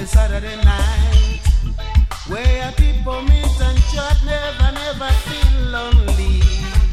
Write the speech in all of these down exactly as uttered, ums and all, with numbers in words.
a Saturday night, where people meet and chat, never, never feel lonely.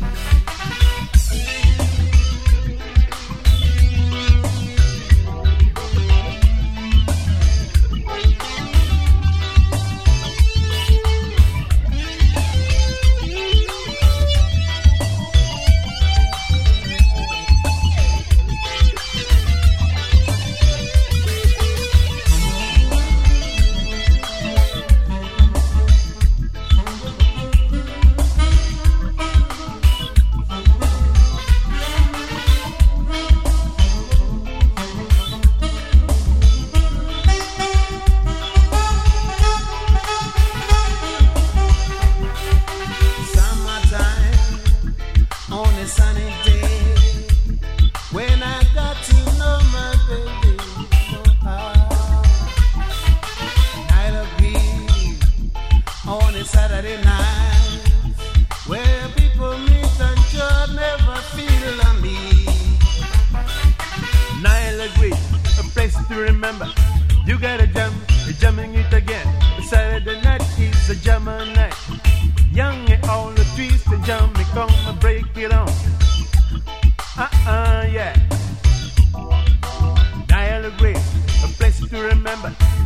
Saturday night, where people meet and chat, never feel lonely. Nile agreed, a place to remember. You gotta jam, you're jamming it again. Saturday night is a jammer night. Young and all the twist and jam, me come and break it on. Uh-uh, yeah. Nile agreed, a place to remember.